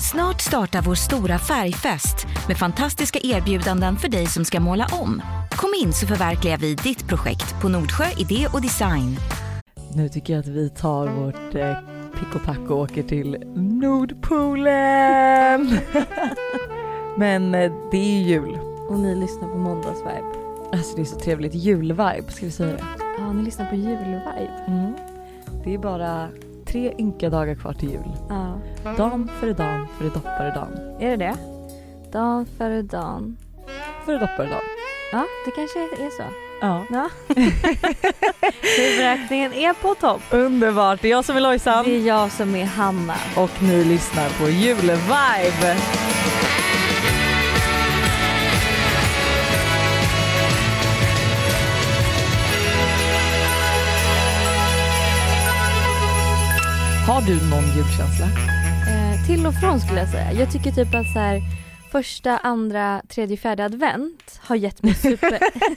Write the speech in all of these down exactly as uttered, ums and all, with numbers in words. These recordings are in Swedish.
Snart startar vår stora färgfest med fantastiska erbjudanden för dig som ska måla om. Kom in så förverkligar vi ditt projekt på Nordsjö Idé och Design. Nu tycker jag att vi tar vårt eh, pick och pack och åker till Nordpolen. Men eh, det är ju jul. Och ni lyssnar på måndagsvibe. Alltså det är så trevligt. Julvibe, ska vi säga det? Ja, ni lyssnar på julvibe. Mm. Det är bara tre ynka dagar kvar till jul. Ja. Dan före dan före doppare dan. Är det det? Dan före dan. Före doppare dan. Ja, det kanske är så. Ja. Ja. Huvudräkningen är på topp. Underbart. Det är jag som är Lojsan. Det är jag som är Hanna. Och ni lyssnar på julvibe. Har du någon julkänsla? Eh, till och från skulle jag säga. Jag tycker typ att så här, första, andra, tredje, fjärde advent har gett mig super...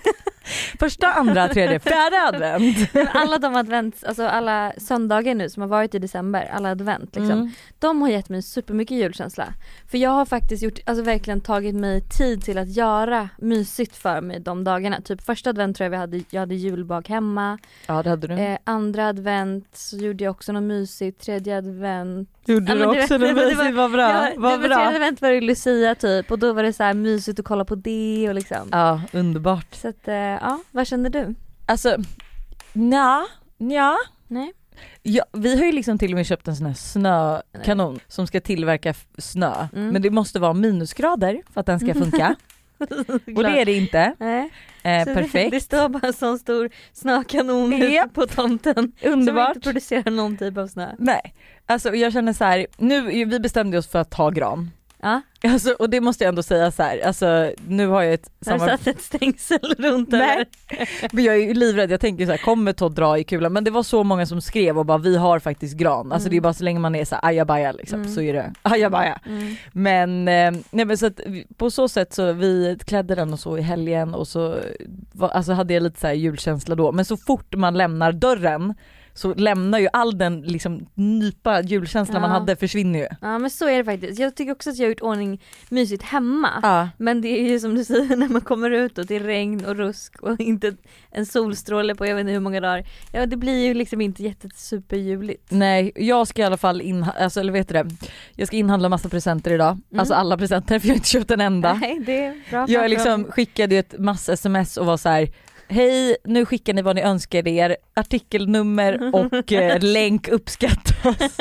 Första, andra, tredje, fjärde advent. Alla de advent, alltså alla söndagar nu som har varit i december, alla advent liksom, Mm. de har gett mig supermycket julkänsla. För jag har faktiskt gjort, alltså verkligen tagit mig tid till att göra mysigt för mig de dagarna. Typ första advent tror jag vi hade, jag hade julbak hemma. Ja, det hade du. Eh, andra advent så gjorde jag också något mysigt. Tredje advent. Gjorde Ja, du men det- också det- det det- mysigt? det- Vad bra. Ja, Vad det var bra. tredje advent var det Lucia typ. Och då var det så här mysigt att kolla på det och liksom. Ja, underbart. Så att, eh, ja, vad kände du? Alltså, nja, nja. Nej. Ja, vi har ju liksom till och med köpt en sån här snökanon som ska tillverka f- snö. Mm. Men det måste vara minusgrader för att den ska funka. Och det är det inte. Nej. Eh, Så perfekt. Det, det står bara en sån stor snökanon Japp. ute på tomten. Underbart. Som inte producerar någon typ av snö. Nej, alltså jag känner så här, nu, vi bestämde oss för att ta gran. Ja. Alltså, och det måste jag ändå säga så här, alltså nu har jag ett Har du samar- satt ett stängsel runt Nej. över? Men jag är ju livrädd, jag tänker så här, kommer Todd dra i kulan? Men det var så många som skrev och bara vi har faktiskt gran. Alltså Mm. det är bara så länge man är så här ajabaja liksom, Mm. så är det ajabaja. Mm. Men, eh, nej men så att vi- på så sätt så vi klädde den och så i helgen och så var, alltså hade jag lite så här julkänsla då. Men så fort man lämnar dörren så lämnar ju all den liksom nypa julkänsla Ja. man hade försvinner ju. Ja men så är det faktiskt. Jag tycker också att jag har gjort ordning mysigt hemma. Ja. Men det är ju som du säger när man kommer ut och det är regn och rusk och inte en solstråle på jag vet inte hur många dagar. Ja det blir ju liksom inte jättesuperjuligt. Nej, jag ska i alla fall in, alltså, eller vet du det, jag ska inhandla massa presenter idag. Mm. Alltså alla presenter för jag har inte köpt en enda. Nej det är bra. Jag liksom skickade ju ett massa sms och var så här: hej, nu skickar ni vad ni önskar er, artikelnummer och eh, länk uppskattas.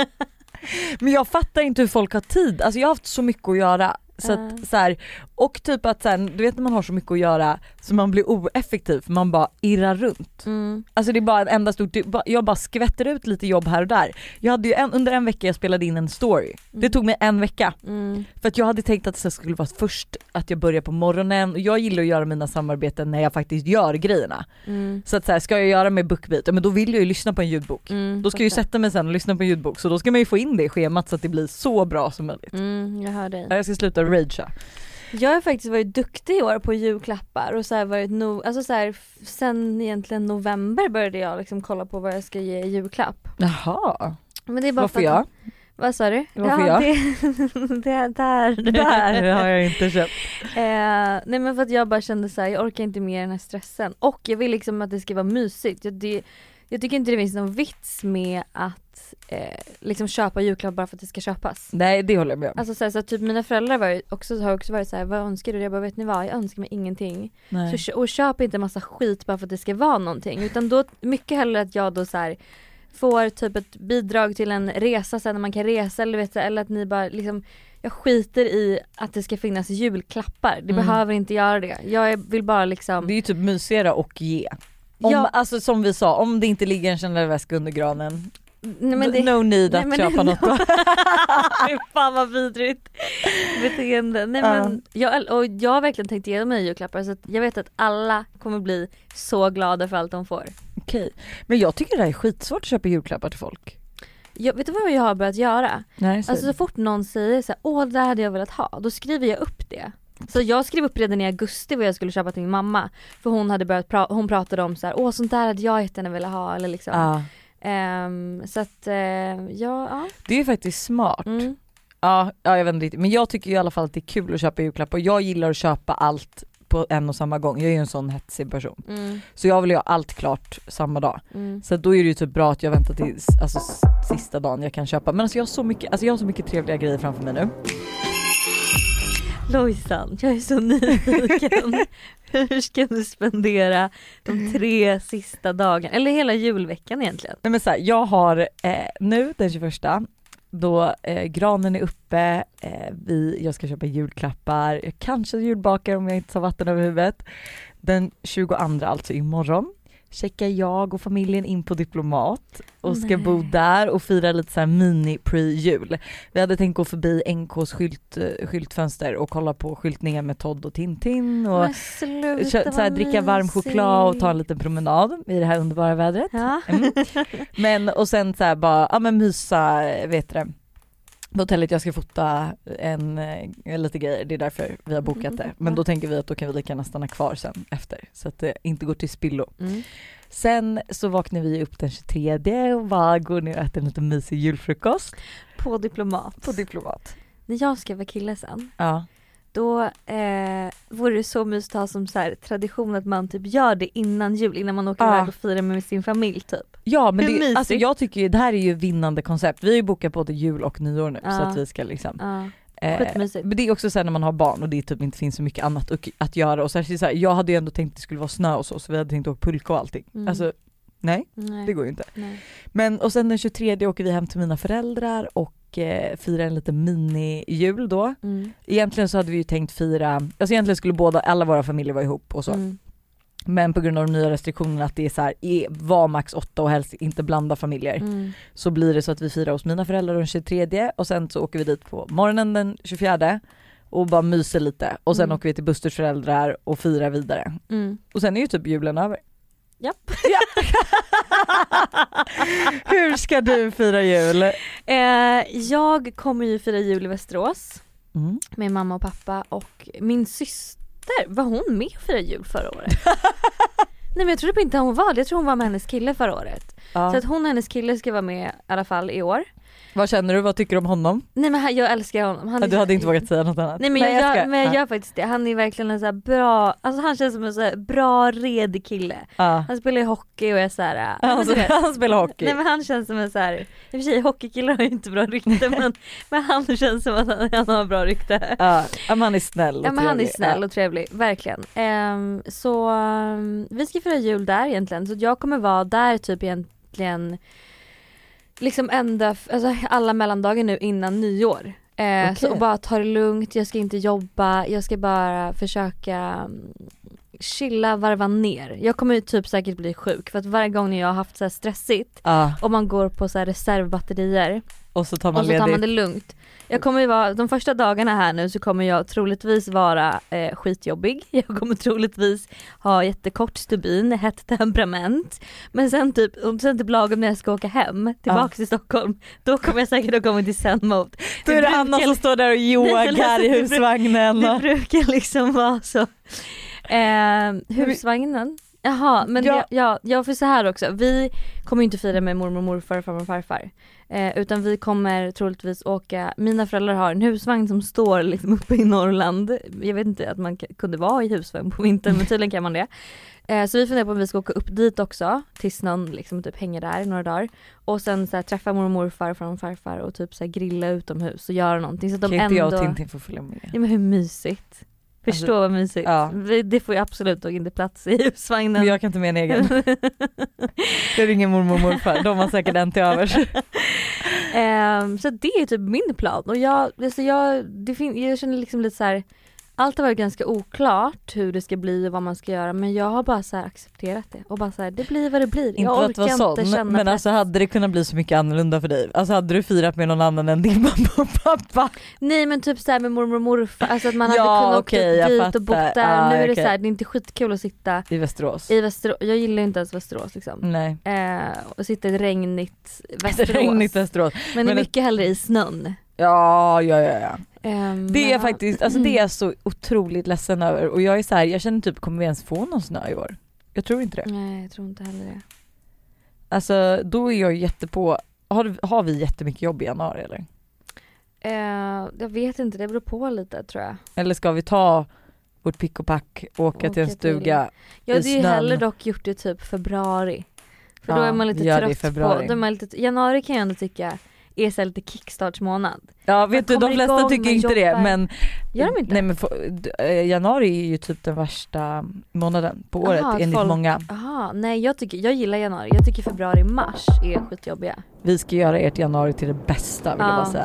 Men jag fattar inte hur folk har tid, alltså jag har haft så mycket att göra. Så Ja. att, så här, och typ att så här, du vet när man har så mycket att göra så man blir oeffektiv för man bara irrar runt. Mm. Alltså det är bara en enda stort, jag bara skvätter ut lite jobb här och där. Jag hade ju en, under en vecka jag spelade in en story. Det tog mig en vecka. Mm. För att jag hade tänkt att det skulle vara först att jag börjar på morgonen och jag gillar att göra mina samarbeten när jag faktiskt gör grejerna. Mm. Så att så här, ska jag göra med BookBeat, men då vill jag ju lyssna på en ljudbok. Mm. Då ska jag ju sätta mig sen och lyssna på en ljudbok, så då ska man ju få in det i schemat så att det blir så bra som möjligt. Mm, jag hör dig. Ja, jag ska sluta ragea. Jag har faktiskt varit duktig i år på julklappar och så här varit no, alltså så här, f- sen egentligen november började jag liksom kolla på vad jag ska ge i julklapp. Jaha. Men det är bara Varför för att- jag? Vad sa du? Varför ja, jag? Det, det där. Där har jag inte köpt. Eh, nej men för att jag bara kände så här, jag orkar inte med den här stressen. Och jag vill liksom att det ska vara mysigt. Jag, det, jag tycker inte det finns någon vits med att eh, liksom köpa julklappar bara för att det ska köpas. Nej, det håller jag med om. Alltså så, här, så typ mina föräldrar var ju också, har också varit så här, vad önskar du? Jag bara, vet ni vad? Jag önskar mig ingenting. Nej. Så, och köp inte massa skit bara för att det ska vara någonting. Utan då, mycket hellre att jag då så här får typ ett bidrag till en resa sen när man kan resa eller vet du, eller att ni bara liksom, jag skiter i att det ska finnas julklappar. Det Mm. behöver inte göra det. Jag vill bara liksom. Det är ju typ mysigare och ge. Om, Ja. Alltså som vi sa, om det inte ligger en Chanel-väska under granen, Nej, men det, no need nej, att men köpa det- något då. Fy fan vad vidrigt beteende. Nej, Ja. men jag, och jag har verkligen tänkt igenom mig julklappar så att jag vet att alla kommer bli så glada för allt de får. Okej, men jag tycker det här är skitsvårt att köpa julklappar till folk. Jag, vet du vad jag har börjat göra? Nej, Alltså så fort någon säger så här, åh det här hade jag velat ha, då skriver jag upp det. Så jag skrev upp redan i augusti vad jag skulle köpa till min mamma. För hon hade börjat pra- hon pratade om så här, åh sånt där hade jag jättegärna velat ha eller liksom. Ja. Ehm, så att, eh, ja, ja. Det är ju faktiskt smart. Mm. Ja, ja, jag vet inte riktigt. Men jag tycker i alla fall att det är kul att köpa julklappar. Och jag gillar att köpa allt på en och samma gång. Jag är ju en sån hetsig person. Mm. Så jag vill ha allt klart samma dag. Mm. Så då är det ju typ bra att jag väntar till alltså, sista dagen jag kan köpa. Men alltså jag har så mycket, alltså jag har så mycket trevliga grejer framför mig nu. Lojsan, jag är så nyfiken. Hur ska du spendera de tre sista dagarna? Eller hela julveckan egentligen? Nej men så här, jag har eh, nu den tjugoförsta då eh, granen är uppe, eh, vi, jag ska köpa julklappar, jag kanske julbakar om jag inte tar vatten över huvudet. Den tjugoandra, alltså imorgon, checkar jag och familjen in på Diplomat och ska Nej. bo där och fira lite så här mini pre-jul. Vi hade tänkt gå förbi N K:s skylt, skyltfönster och kolla på skyltningar med Todd och Tintin och sluta, kö- så här, dricka varm choklad och ta en liten promenad i det här underbara vädret. Ja. Mm. Men och sen så här bara, ja men mysa, vet du det. På hotellet jag ska fota en, en lite grejer, det är därför vi har bokat det. Men då tänker vi att då kan vi lika gärna stanna kvar sen efter så att det inte går till spillo. Mm. Sen så vaknar vi upp den tjugotredje och bara går ner och äter en lite mysig julfrukost. På Diplomat. På Diplomat. När jag ska vara kille sen, Ja. då eh, vore det så mysigt att ha som så här tradition att man typ gör det innan jul, innan man åker Ja. iväg och firar med sin familj typ. Ja men Hur det, mysigt? alltså jag tycker ju det här är ju vinnande koncept. Vi har ju bokat både jul och nyår nu Ja. så att vi ska liksom Ja. eh, Skitmysigt. men det är också så här när man har barn och det typ inte finns så mycket annat att, att göra och så här, så här, jag hade ju ändå tänkt att det skulle vara snö och så så vi hade tänkt åka pulka och allting. Mm. Alltså nej, Nej. det går ju inte. Nej. Men och sen den tjugotredje åker vi hem till mina föräldrar och eh, firar en liten mini-jul då. Mm. Egentligen så hade vi ju tänkt fira, alltså egentligen skulle båda, alla våra familjer vara ihop och så. Mm. Men på grund av de nya restriktionerna att det är så här, är, var max åtta och helst inte blanda familjer. Mm. Så blir det så att vi firar hos mina föräldrar den tjugotredje och sen så åker vi dit på morgonen den tjugofjärde och bara myser lite. Och sen Mm. åker vi till Busters föräldrar och firar vidare. Mm. Och sen är ju typ julen över. Japp. Ja. Hur ska du fira jul? Eh, jag kommer ju fira jul i Västerås Mm. med mamma och pappa och min syster, var hon med och firade jul förra året? Nej men jag trodde inte hon var det, jag tror hon var med hennes kille förra året. Ja. Så att hon och hennes kille ska vara med i alla fall i år. Vad känner du? Vad tycker du om honom? Nej men han- jag älskar honom. Han Ja, är du så- hade inte vågat säga något annat. Nej men jag, ska- gör, men jag ja. gör faktiskt det. Han är verkligen en så här bra, alltså han känns som en så här bra redig kille. Ja. Han spelar ju hockey och är så här. ja, Han, men du vet. han spelar hockey. Nej men han känns som en så här, i och för sig hockeykillar har ju inte bra rykte men, men han känns som att han, han har bra rykte. Ja, men han är snäll och Ja men han är trevlig. snäll Ja. och trevlig, verkligen. Ehm, så um, vi ska fira jul där egentligen, så jag kommer vara där typ egentligen liksom ända, f- alltså alla mellandagar nu innan nyår. Eh, Okej. så och bara ta det lugnt, jag ska inte jobba, jag ska bara försöka mm, chilla, varva ner. Jag kommer ju typ säkert bli sjuk för att varje gång jag har haft så här stressigt Ja, och man går på så här reservbatterier och så tar man och så tar man ledigt. det lugnt. Jag kommer ju vara, de första dagarna här nu så kommer jag troligtvis vara eh, skitjobbig. Jag kommer troligtvis ha jättekort stubin, hett temperament. Men sen typ, och sen typ lagom när jag ska åka hem tillbaka Ja. till Stockholm, då kommer jag säkert att komma till zen-mode. Då är det Anna som står där och yogar i husvagnen. Det och- brukar liksom vara så. Eh, husvagnen? Jaha, men Ja. ja. Ja, ja, för så här också. Vi kommer ju inte fira med mormor, morfar, farmor och farfar. Eh, utan vi kommer troligtvis åka, mina föräldrar har en husvagn som står liksom uppe i Norrland. Jag vet inte att man k- kunde vara i husvagn på vintern, men tydligen kan man det. Eh, så vi funderar på om vi ska åka upp dit också, tills någon liksom typ hänger där några dagar. Och sen så här, träffa mormor, morfar, farmor och farfar och typ så här, grilla utomhus och göra någonting. Så att de Kan inte ändå... jag och Tintin få följa med? Ja men hur mysigt. Förstå Alltså, vad mysigt. ja. Vi- Det får ju absolut inte plats i husvagnen. Men jag kan inte med en egen. Jag ringer mormor och morfar, de har säkert en till övers. Ehm, så det är typ min plan. Och jag, alltså jag, det fin- jag känner liksom lite så här. Allt har varit ganska oklart hur det ska bli och vad man ska göra, men jag har bara så här accepterat det och bara så här, det blir vad det blir. Inte Jag för att vara orkar inte sån, känna men press. alltså hade det kunnat bli så mycket annorlunda för dig? Alltså hade du firat med någon annan än din mamma och pappa? Nej men typ så här med mormor och morfar, alltså att man hade Ja, kunnat okej, åka jag dit fattar. och bott där. Ah, nu är det okej. så här, det är inte skitkul att sitta I Västerås? i Västerås. Jag gillar inte ens Västerås liksom. Nej. Eh, och sitta i ett regnigt Det Västerås. regnigt Västerås. Men, Men är ett- mycket hellre i snön. Ja, ja, ja, ja. Ehm, Det är men- faktiskt, alltså det är jag så otroligt ledsen över och jag är så här, jag känner typ, kommer vi ens få någon snö i år? Jag tror inte det. Nej jag tror inte heller det. Alltså då är jag jättepå, har, har vi jättemycket jobb i januari eller? Eh, jag vet inte, det beror på lite tror jag. Eller ska vi ta vårt pick och pack och åka, åka till en stuga Jag hade i ju snön? hellre dock gjort det typ februari. För ja, då är man lite trött på. Då är man lite, januari kan jag ändå tycka är så lite kickstartsmånad. Ja vet du, de flesta igång, tycker inte jobbar. Det men gör de inte? Nej men för, äh, januari är ju typ den värsta månaden på året aha, enligt folk, många. Aha, nej jag tycker jag gillar januari. Jag tycker februari mars är skitjobbiga. Vi ska göra ert januari till det bästa vill ja. jag bara säga.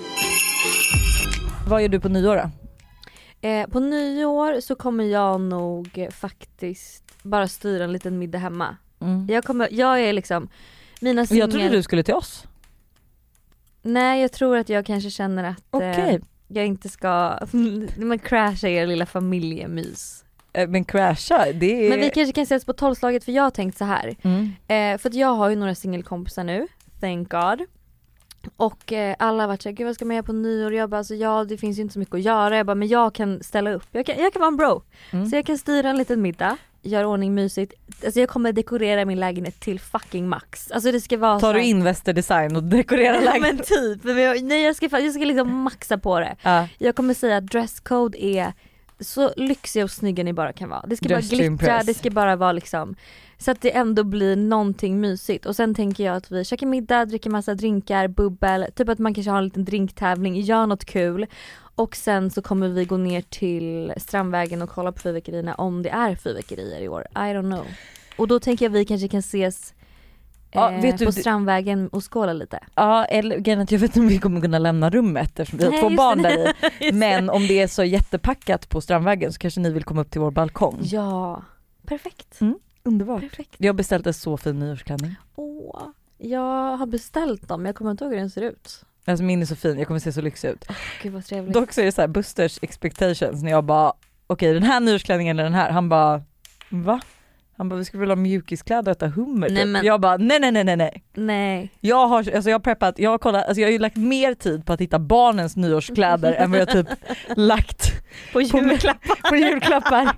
Vad gör du på nyår då? Eh, på nyår så kommer jag nog faktiskt bara styra en liten middag hemma. Mm. Jag kommer jag är liksom mina singel... Jag trodde du skulle till oss. Nej, jag tror att jag kanske känner att okay. eh, jag inte ska man crasha er lilla familjemys. Eh, men crasha, det är... Men vi kanske kan ses på tolvslaget för jag har tänkt så här. Mm. Eh, för att jag har ju några singelkompisar nu, thank God. Och eh, alla har varit såhär, gud vad ska man göra på nyår? Jag bara, alltså, ja det finns ju inte så mycket att göra. Jag bara, men jag kan ställa upp. Jag kan, jag kan vara en bro. Mm. Så jag kan styra en liten middag. Gör ordning mysigt. Alltså jag kommer dekorera min lägenhet till fucking max. Alltså det ska vara tar så du in Västerdesign och dekorerar lägenheten? Men typ. Men jag, nej jag ska, jag ska liksom maxa på det. Uh. Jag kommer säga att dresscode är så lyxiga och snygga ni bara kan vara. Det ska Just bara glittra, det ska bara vara liksom så att det ändå blir någonting mysigt. Och sen tänker jag att vi käkar middag, dricker massa drinkar, bubbel, typ att man kanske har en liten drinktävling, gör något kul. Och sen så kommer vi gå ner till Strandvägen och kolla på fyrverkerierna om det är fyrverkerier i år. I don't know. Och då tänker jag att vi kanske kan ses ja, eh, vet du, på Strandvägen och skåla lite. Ja, eller jag vet inte om vi kommer kunna lämna rummet eftersom vi har Nej, två barn där i. Men om det är så jättepackat på Strandvägen så kanske ni vill komma upp till vår balkong. Ja, perfekt. Mm, underbart. Perfekt. Jag har beställt en så fin nyårsklänning. Åh, jag har beställt dem. Jag kommer inte ihåg hur den ser ut. Alltså min är så fin, jag kommer se så lyxig ut. Oh, Gud vad trevligt. Dock så är det så här Busters expectations när jag bara, okej okay, den här nyårsklänningen eller den här. Han bara, va? Han bara, vi ska väl ha mjukiskläder och äta hummer. Nej, men... Jag bara, nej nej nej nej nej. Nej. Jag har, alltså jag har preppat, jag har kollat, alltså jag har ju lagt mer tid på att hitta barnens nyårskläder än vad jag typ lagt på julklappar. På, på julklappar.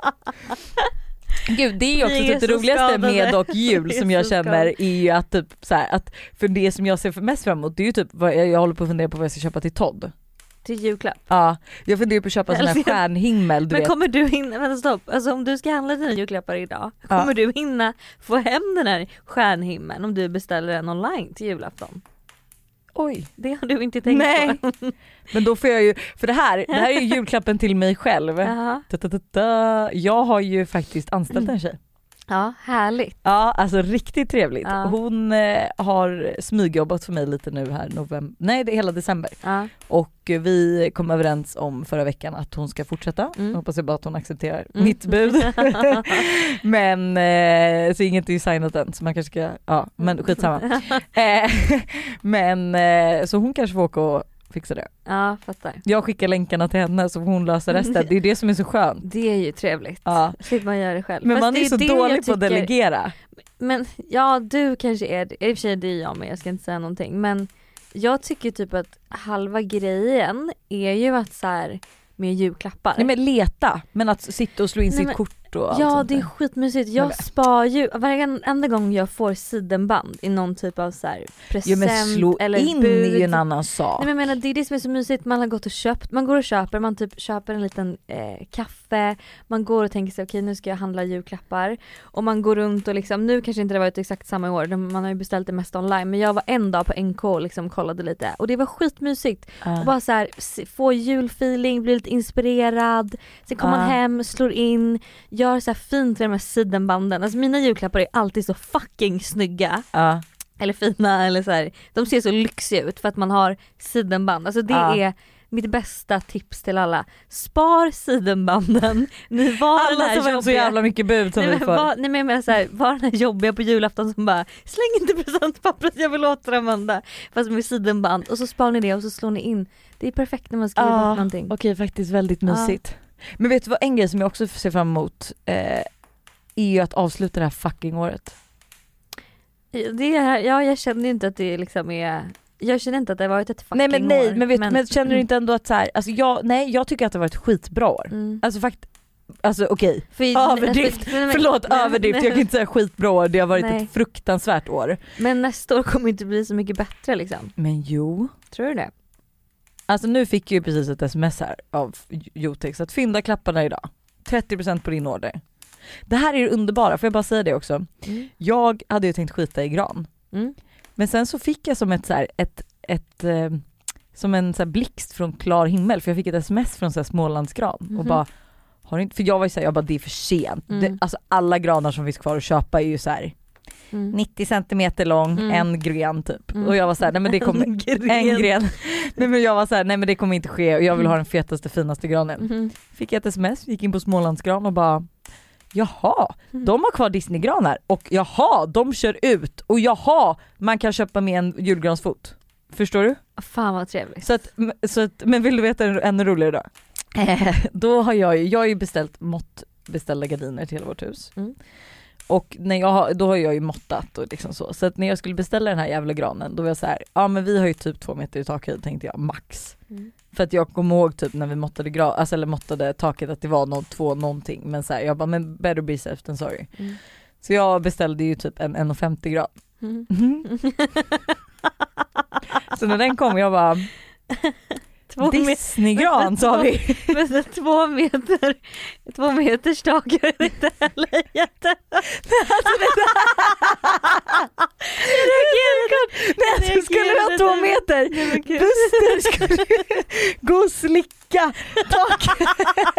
Gud, det är ju också är typ det roligaste skadade. Med och jul som jag känner skadade. Är ju att typ så här, att för det som jag ser för mest fram emot det är ju typ vad jag, jag håller på att fundera på vad jag ska köpa till Todd. Till julklapp? Ja, jag funderar på att köpa sån här stjärnhimmel du Men vet. kommer du hinna, vänta stopp, alltså om du ska handla dina julklappar idag ja. Kommer du hinna få hem den här stjärnhimmeln om du beställer den online till julafton? Oj, det har du inte tänkt Nej. på. Men då får jag ju, för det här, det här är ju julklappen till mig själv. Ta-ta-ta-ta. Jag har ju faktiskt anställt en tjej. Ja, härligt. Ja, alltså riktigt trevligt. Ja. Hon eh, har smygjobbat för mig lite nu här november. Nej, det är hela december. Ja. Och vi kom överens om förra veckan att hon ska fortsätta. Mm. Hoppas jag bara att hon accepterar mm. mitt bud. Men eh, så inget är ju signat än så man kanske ska, ja, men skitsamma. eh, men eh, så hon kanske får åka och fixa det. Ja, fattar. Jag skickar länkarna till henne så får hon lösa resten. Det är det som är så skönt. Det är ju trevligt. Ja. Slipper man göra det själv. Men Fast man är, är så dålig på tycker... att delegera. Men ja, du kanske är det. I och för sig det är jag men jag ska inte säga någonting. Men jag tycker typ att halva grejen är ju att så här med julklappar. Nej men leta, men att sitta och slå in Nej, sitt men... kort. Ja, det är skitmysigt. Jag spar ju varenda gång jag får sidenband i någon typ av så här present ja, men slå eller in bud. är ju en annan sak. Nej, men jag menar, det är det som är så mysigt. Man har gått och köpt, man går och köper, man typ köper en liten eh, kaffe. Man går och tänker sig okej, okay, nu ska jag handla julklappar. Och man går runt och liksom, nu kanske inte det varit exakt samma år. Man har ju beställt det mest online. Men jag var en dag på N K och liksom kollade lite. Och det var skitmysigt. Uh. Och bara så här, få julfeeling, bli lite inspirerad. Sen kommer uh. man hem, slår in, gör så här fint med de här sidenbanden. Alltså mina julklappar är alltid så fucking snygga. Uh. Eller fina eller så här. De ser så lyxiga ut för att man har sidenband. Alltså det uh. är mitt bästa tips till alla. Spar sidenbanden. Ni var alla som har så jävla mycket bud som nej, vi får. Var, nej men jag menar så här, var den här jobbiga på julafton som bara släng inte presentpappret, jag vill återanvända. Fast med sidenband. Och så spar ni det och så slår ni in. Det är perfekt när man skriver uh, bort någonting. Okej, okay, faktiskt väldigt mysigt. Uh. Men vet du vad, en grej som jag också ser fram emot eh, är ju att avsluta det här fucking året. Det är, ja, jag känner ju inte att det liksom är... Jag känner inte att det har varit ett fucking nej, men, nej, år. Men, vet, men, men känner du inte ändå att så här, alltså jag, nej, jag tycker att det har varit ett skitbra år. Mm. Alltså faktiskt, alltså okej, okay. För, överdrift, för, för, förlåt nej, överdrift, nej. jag kan inte säga skitbra år, det har varit nej. ett fruktansvärt år. Men nästa år kommer inte bli så mycket bättre liksom. Men jo. Tror du det? Alltså nu fick jag ju precis ett sms här av Jotex att fynda klapparna idag. trettio procent på din order. Det här är det underbara, får jag bara säga det också. Mm. Jag hade ju tänkt skita i gran. Mm. Men sen så fick jag som ett så här, ett, ett eh, som en så här blixt från klar himmel, för jag fick ett sms från så här Smålandsgran mm-hmm. och bara har inte, för jag var ju så här, jag bara det är för sent. Mm. Det, alltså alla granar som finns kvar att köpa är ju så här mm. nittio centimeter lång, mm. en gren typ. Mm. Och jag var så här, nej men det kommer en gren. En gren. nej men jag var så här, nej men det kommer inte ske och jag vill ha den fetaste finaste granen. Mm. Fick jag ett sms, gick in på Smålandsgran och bara jaha, mm. de har kvar Disneygranar och jaha, de kör ut och jaha, man kan köpa med en julgransfot. Förstår du? Fan vad trevligt. Så att, så att, men vill du veta en ännu roligare då? Eh, då har jag ju, jag har ju beställt måttbeställda gardiner till hela vårt hus. Mm. Och när jag har, då har jag ju måttat och liksom så. Så att när jag skulle beställa den här jävla granen, då var jag så här, ja men vi har ju typ två meter i takhöjd tänkte jag, max. Mm. För att jag kom ihåg typ när vi måttade, gra- alltså, eller måttade taket att det var någon, två någonting. Men så här, jag bara, men better be safe than sorry. Mm. Så jag beställde ju typ en en femtio gran. Mm. Mm. Så när den kom jag bara Disneygran sa vi. Men två meter två meters tak är inte heller jätte. Nej, du skulle ha två meter. Buster skulle gå och slicka taket.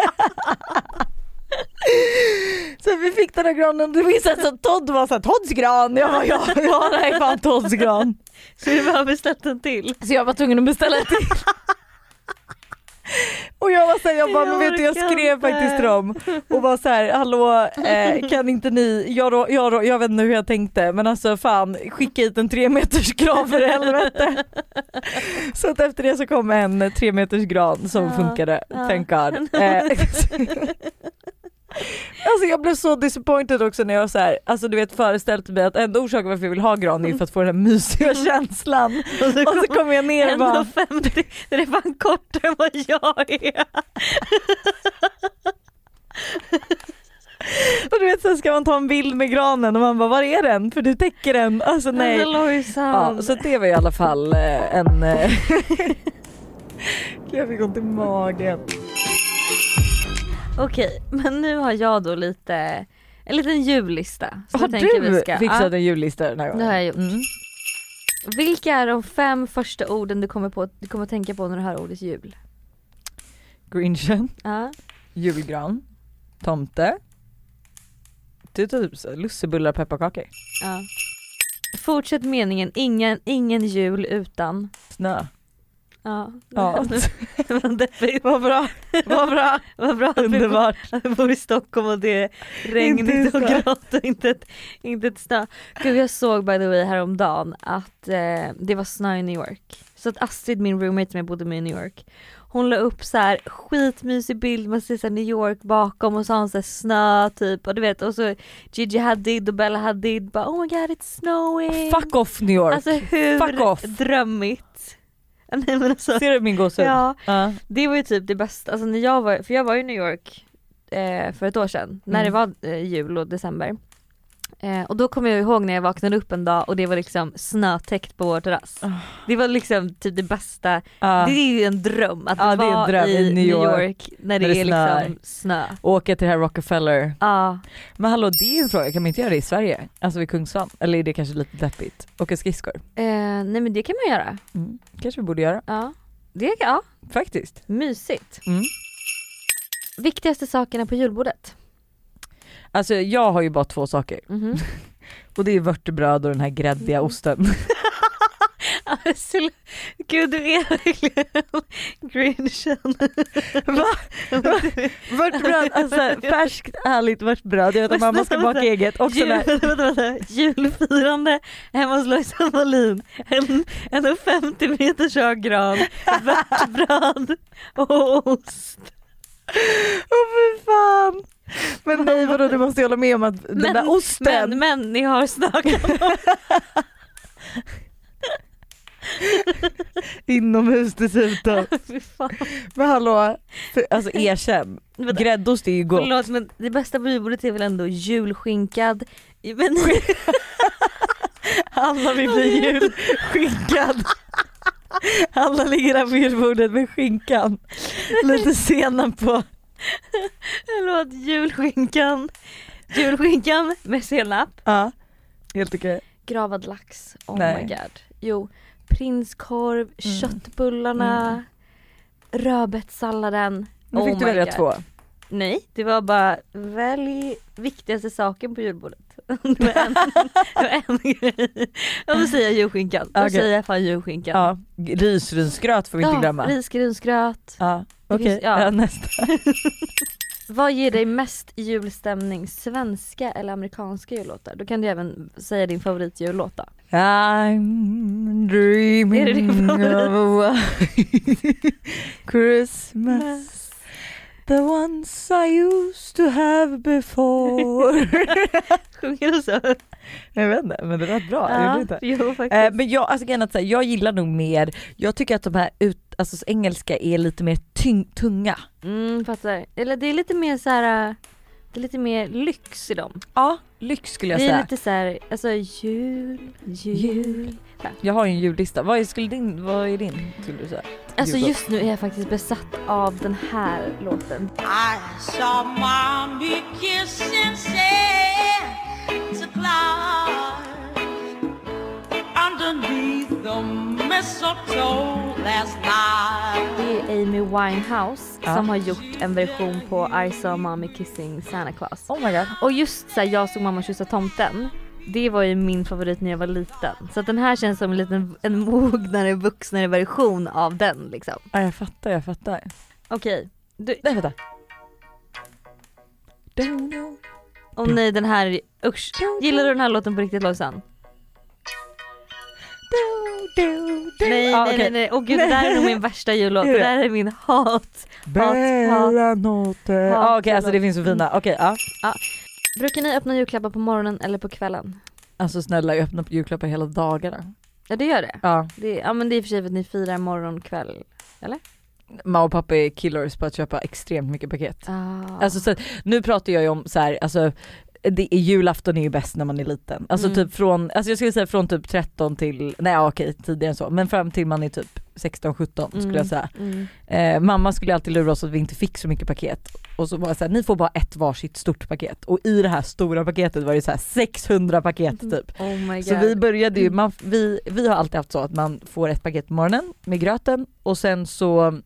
Så vi fick den här granen. Det visade sig att Todd var såhär, Todds gran. Jag bara, ja, ja det är fan Todds gran. Så vi bara beställt en till. Så jag var tvungen att beställa en till. Och jag var så här, jag bara, men vet du, jag skrev faktiskt till dem och var så här, hallå, eh, kan inte ni, jag, jag, jag vet inte hur jag tänkte, men alltså fan, skicka hit en tre meters gran för helvete. Så att efter det så kom en tre meters gran som ja, funkade, ja. Thank God. Eh, alltså jag blev så disappointed också när jag så här, alltså du vet föreställt mig att enda orsaken varför jag vill ha gran är för att få den här mysiga känslan. Och så, och så kommer jag ner och bara femtio, det är fan kortare än vad jag är. Och du vet så ska man ta en bild med granen och man bara, var är den? För du täcker den. Alltså nej. Ja, så det var i alla fall eh, en eh, jag fick ont i magen. Okej, men nu har jag då lite en liten jullista. Så har jag du vi ska, fixat ja, en jullista den här gången? Det har jag gjort. Mm. Vilka är de fem första orden du kommer, på, du kommer att tänka på när du hör ordet jul? Grinchen, ja. Julgran, tomte, typ lussebullar, pepparkakor. Ja. Fortsätt meningen, ingen, ingen jul utan snö. Ja, ja. Vad bra. Vad bra. Vad bra. Underbart. Att vi bor i Stockholm och det är regnigt och grått och inte ett, inte ett snö. Gud, jag såg by the way häromdagen att eh, det var snö i New York. Så att Astrid, min roommate som jag bodde med i New York, hon la upp så här skitmysig bild, man ser så här New York bakom och så har hon så här snö typ, och du vet, och så Gigi Hadid och Bella Hadid bara, oh my god it's snowing. Fuck off New York. Alltså hur Fuck off. drömmigt. Nej, men alltså, ser du min gåshud? Ja, uh. det var ju typ det bästa. Alltså när jag var, för jag var i New York eh, för ett år sedan, mm. när det var eh, jul och december. Eh, och då kommer jag ihåg när jag vaknade upp en dag och det var liksom snötäckt på vår terrass. Uh. Det var liksom typ det bästa. Uh. Det är ju en dröm att uh, vara dröm i New York, New York när det, när det är snö. Liksom snö. Åka till det här Rockefeller. Ja. Uh. Men hallå, det är ju en fråga, kan man inte göra det i Sverige? Alltså vid Kungshamn? Eller är det kanske lite deppigt? Åka skridskor? Eh, nej men det kan man göra. Mm. Kanske vi borde göra. Ja. Det ja. Faktiskt. Mysigt. Mm. Viktigaste sakerna på julbordet? Alltså jag har ju bara två saker. Mm-hmm. Och det är vörtebröd och den här gräddiga mm. osten. Gud, du är verkligen Grinchen. Va? Va? Vörtbröd, alltså färskt, härligt vörtbröd. Jag vet att mamma ska baka eget. Och Jul, vänta, vänta, vänta. Julfirande hemma hos Lojsan Wallin. En, en femtio meters hög gran, vörtbröd och ost. Åh oh, för fan. Men nej, vadå, du måste hålla med om att den men, där osten. Men, men ni har snackat. Inomhus dessutom. Men hallå, för, alltså erkänn. Gräddost är ju gott. Förlåt, men det bästa på julbordet är väl ändå julskinkad. Men Anna vill bli julskinkad. Alla ligger där på julbordet med skinkan. Lite senap på. Förlåt, julskinkan. Julskinkan med senap. Ja, helt okej. Gravad lax, oh Nej. my god. Jo, prinskorv, Mm. köttbullarna, mm. rödbetssalladen. Nu oh fick du my välja god. två. Nej, det var bara välj viktigaste saken på julbordet. Det var en, det var en grej. Ja, då säger jag julskinkan. Då Okay. säger jag fan julskinkan. Ja, risgrynsgröt får vi inte Ja, glömma. risgrynsgröt. Ja, Det okej. finns- ja. Ja, nästa. Vad ger dig mest julstämning? Svenska eller amerikanska jullåtar? Då kan du även säga din favoritjullåt då. I'm dreaming Är det din favorit? of a white Christmas. The ones I used to have before. Sjunger du så? Jag vet inte, men det lät bra. Ja, Ja, inte. jo faktiskt. Eh, men jag, alltså, grejen är att säga, jag gillar nog mer, jag tycker att de här ut, alltså, engelska är lite mer tyng, tunga. Mm, fattar. Eller det är lite mer så här. Det är lite mer lyx i dem. Ja, lyx skulle jag Det är säga. lite så här, alltså jul, jul. Jag har ju en jullista. Vad är, skulle din, vad är din, skulle du säga? Alltså Jullåt. just nu är jag faktiskt besatt av den här låten. I saw mommy kissing Santa Claus underneath the mistletoe last night. Det är Amy Winehouse Ja. som har gjort en version på I saw mommy kissing Santa Claus. Oh my god. Och just så här, jag såg mamma kyssa tomten. Det var ju min favorit när jag var liten. Så att den här känns som en liten en mognare, vuxnare version av den liksom. Ja, jag fattar, jag fattar. Okej. Du, Nej, vänta. oh nej, den här, usch. Gillar du den här låten på riktigt, Lojsan? Nej, Ja, nej, okej. nej, nej. Åh gud, det där är nog min värsta jullåt. Är Det det? där är min hat. Bella notte. Ja, okej, alltså det finns så fina. Okej, ja. Brukar ni öppna julklappar på morgonen eller på kvällen? Alltså snälla, jag öppnar på julklappar hela dagarna. Ja, det gör det. Ja. det ja, men det är i och för sig för att ni firar morgon, kväll. Mamma och pappa är killers på att köpa extremt mycket paket. Ah. Alltså så, nu pratar jag ju om så här, alltså det är julafton är ju bäst när man är liten. Alltså Mm. typ från, alltså jag skulle säga från typ tretton till, nej ja, okej tidigare än så, men fram till man är typ sexton sjutton skulle Mm. jag säga. Mm. Eh, mamma skulle alltid lura oss att vi inte fick så mycket paket. Och så var det så här, ni får bara ett varsitt stort paket. Och i det här stora paketet var det så här sexhundra paket typ. Oh my god. Så vi började ju, man, vi, vi har alltid haft så att man får ett paket på morgonen med gröten och sen så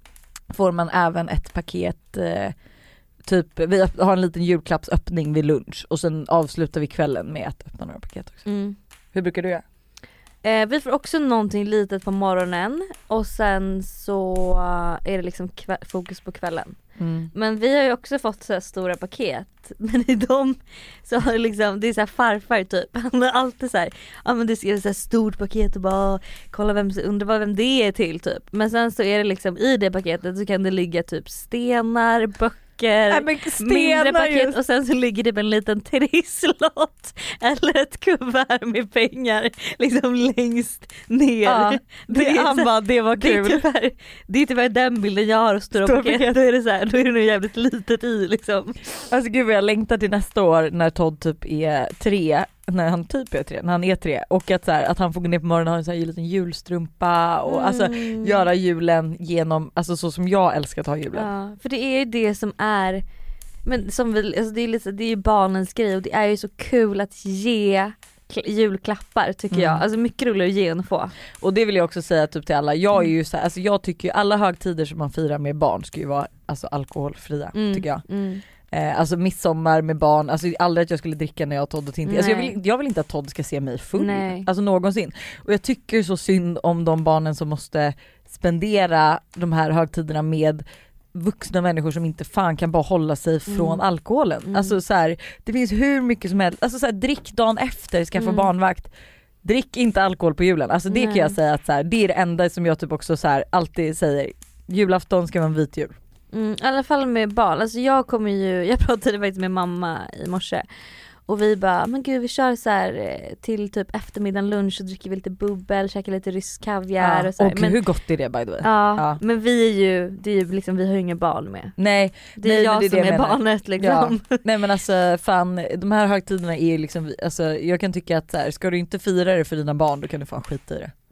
får man även ett paket, eh, typ vi öpp- har en liten julklappsöppning vid lunch och sen avslutar vi kvällen med att öppna några paket också. Mm. Hur brukar du göra? Eh, vi får också någonting litet på morgonen och sen så eh, är det liksom kväll, fokus på kvällen. Mm. Men vi har ju också fått så här stora paket. Men i dem så har det liksom, det är så här farfar typ. Han har alltid så här, ja men det är så här stort paket och bara kolla vem, undrar vad vem det är till typ. Men sen så är det liksom i det paketet så kan det ligga typ stenar, böcker, Nej, men mindre stenar paket just. och sen så ligger det med en liten trisslott eller ett kuvert med pengar liksom längst ner. Ja, det, är han så- bara, det var det är, kul. tyvärr, det är tyvärr den bilden jag har av stora Stora paket. paket. Då är det så här, då är det nog jävligt litet i liksom. Alltså gud vad jag längtar till nästa år när Todd typ är tre, när han typ är tre, när han är tre och att, så här, att han får gå ner på morgonen och ha en så här liten julstrumpa och alltså Mm. göra julen genom, alltså så som jag älskar att ha julen. Ja, för det är ju det som är, men som vi, alltså det är lite, det är ju barnens grej och det är ju så kul att ge kl- julklappar tycker Mm. jag. Alltså mycket roligare att ge än att få. Och det vill jag också säga typ till alla, jag är ju så här, alltså jag tycker ju alla högtider som man firar med barn ska ju vara alltså alkoholfria Mm. tycker jag. Mm. Eh, alltså midsommar med barn, alltså aldrig att jag skulle dricka när jag har Todd och Tintin. Alltså jag, Nej. vill, jag vill inte att Todd ska se mig full, Nej. alltså någonsin. Och jag tycker så synd om de barnen som måste spendera de här högtiderna med vuxna människor som inte fan kan bara hålla sig från Mm. alkoholen. Mm. Alltså så här, det finns hur mycket som helst, alltså så här, drick dagen efter, skaffa Mm. barnvakt. Drick inte alkohol på julen. Alltså det Nej. kan jag säga att så här, det är det enda som jag typ också så här, alltid säger. Julafton ska vara en vit jul. Mm, i alla fall med barn. Alltså jag kommer ju, jag pratade faktiskt med mamma i morse och vi bara, men gud vi kör så här eh, till typ eftermiddagen lunch och dricker vi lite bubbel, käkar lite rysk kaviar och så här. Och Men, hur gott är det by the way? ja, Ja. men vi är ju, det är ju liksom, vi har ju inga barn med. Nej, Det är nej, jag men det är som det jag är menar. barnet liksom. nej men alltså fan, de här högtiderna är ju liksom, alltså jag kan tycka att så här, ska du inte fira det för dina barn då kan du fan skita i det.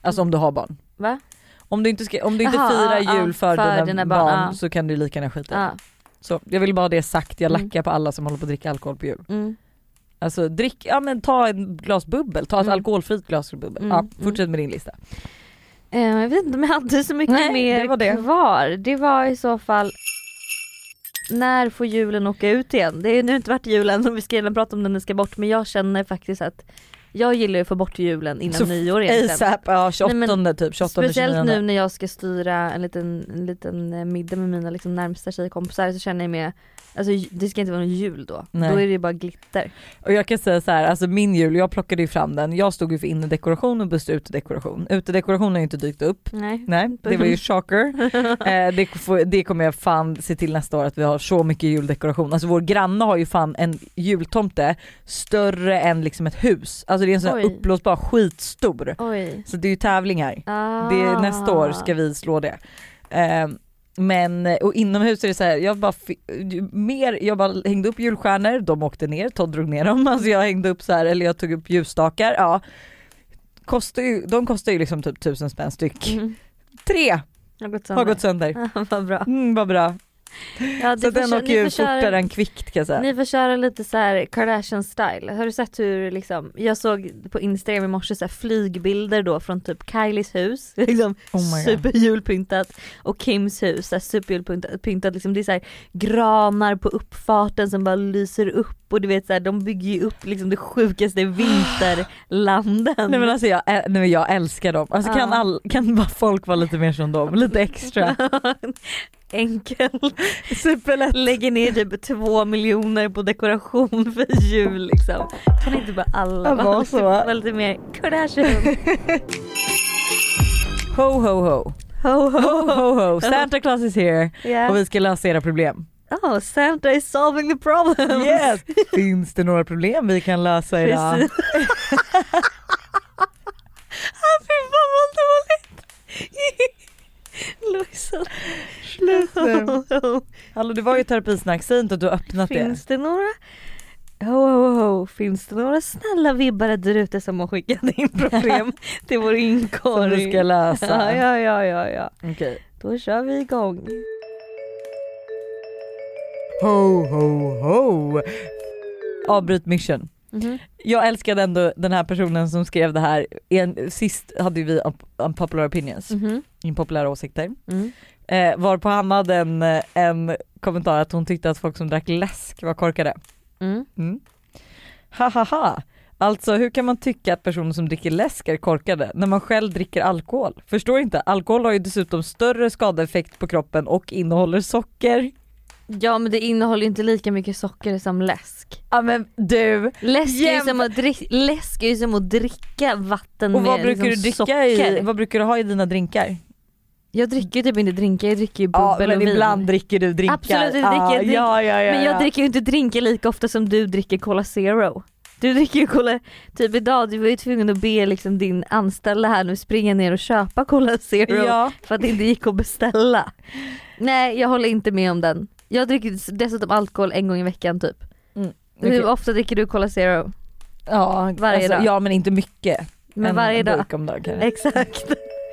Alltså om du har barn. Va? Om du inte, ska, om du inte Aha, firar ja, jul för, för dina, dina barn, barn, ja. så kan du lika gärna skita. Ja. Så jag vill bara ha det sagt, jag Mm. lackar på alla som håller på att dricka alkohol på jul. Mm. Alltså drick, ja men ta ett glas bubbel, ta ett Mm. alkoholfritt glas bubbel. Mm, Ja, fortsätt med din lista. Eh, jag vet inte om jag hade så mycket Nej, mer det var det. kvar. Det var i så fall, när får julen åka ut igen? Det är nu inte varit julen som vi ska gärna prata om den ska bort, men jag känner faktiskt att jag gillar att få bort julen innan Så nyår egentligen. ASAP, ja tjugoåttonde Nej, men typ, tjugoåttonde Speciellt tjugonionde. nu när jag ska styra en liten, en liten eh, middag med mina liksom närmsta tjejkompisar, så känner jag med, alltså det ska inte vara någon jul då. Nej. Då är det ju bara glitter. Och jag kan säga så här, alltså min jul, jag plockade ju fram den. Jag stod ju för innedekoration och Buster utedekoration. Utedekoration har ju inte dykt upp. Nej. Nej, det var ju shocker. eh, det, får, det kommer jag fan se till nästa år, att vi har så mycket juldekoration. Alltså vår granne har ju fan en jultomte större än liksom ett hus. Alltså det är en sån här Oj. uppblåsbar skitstor. Oj. Så det är ju tävling här. Ah. Det, nästa år ska vi slå det. Eh, men och inomhus är det så här, jag bara fi- mer, jag bara hängde upp julstjärnor, de åkte ner, Todd drog ner dem. Alltså jag hängde upp så här, eller jag tog upp ljusstakar. Ja. Kostar ju, de kostar ju liksom typ tusen spänn styck. Mm. Tre Har gått har sönder. gått sönder. Vad bra. Mm, vad bra. Ja, Så den åker ju fortare än kvickt kan jag säga. Ni får köra lite så här Kardashian style. Har du sett hur liksom, jag såg på Instagram i morse så här flygbilder då från typ Kylies hus, liksom Oh my God. superjulpyntat, och Kims hus så här superjulpyntat, pyntat, liksom det är så här granar på uppfarten som bara lyser upp, och du vet så här, de bygger ju upp liksom det sjukaste vinterlanden. Nej men alltså jag, ä- nej, men jag älskar dem. Alltså Ja. kan, all, kan bara folk vara lite mer som dem, lite extra. Enkelt. Superlätt. Lägger ner typ två miljoner på dekoration för jul liksom. Kan inte bara alla Ja, var så. vara lite mer Kardashian? Ho ho ho. Ho ho Ho ho ho. Santa Claus is here Yeah. och vi ska lösa era problem. Oh, Santa is solving the problem. Yes. Finns det några problem vi kan lösa idag? Precis. Ah, fy fan vad dåligt. Lojsan. Slut nu. Hallå, det var ju terapisnack, säg inte att du har öppnat Finns det några ho, ho, ho. Finns det några snälla vibbare där ute som har skickat in problem till vår det som inkorg? du ska lösa. Ja, ja, ja, ja, ja. Okej. Då kör vi igång. Ho ho ho. Avbryt mission. Mhm. Jag älskade ändå den här personen som skrev det här. En, sist hade vi unpopular opinions, Mhm. impopulära åsikter. Mm. Eh, varpå han hade en, en kommentar att hon tyckte att folk som drack läsk var korkade. Mm. Mm. Ha ha ha. Alltså hur kan man tycka att personer som dricker läsk är korkade när man själv dricker alkohol? Förstår inte, alkohol har ju dessutom större skadeeffekt på kroppen och innehåller socker. Ja, men det innehåller ju inte lika mycket socker som läsk. Ja men du, Läsk är ju Jäm- som att dricka, läsk är ju som att dricka vatten och med vad brukar liksom du dricka socker. i, vad brukar du ha i dina drinkar? Jag dricker ju typ inte drinkar, jag dricker ju Ja bubbel men och vin. ibland dricker du drinkar. Absolut, jag dricker ah, drink. ja, ja, ja, Men jag ja. dricker ju inte drinkar lika ofta som du dricker Cola Zero. Du dricker ju Cola, typ idag, du var ju tvungen att be liksom din anställda här nu springa ner och köpa Cola Zero Ja. för att det inte gick att beställa. Nej, jag håller inte med om den. Jag dricker dessutom alkohol en gång i veckan typ. Mm, Hur okej. ofta dricker du Cola Zero? Ja, Varje alltså, dag? ja men inte mycket. Men En varje dag? burk om dagen. Exakt.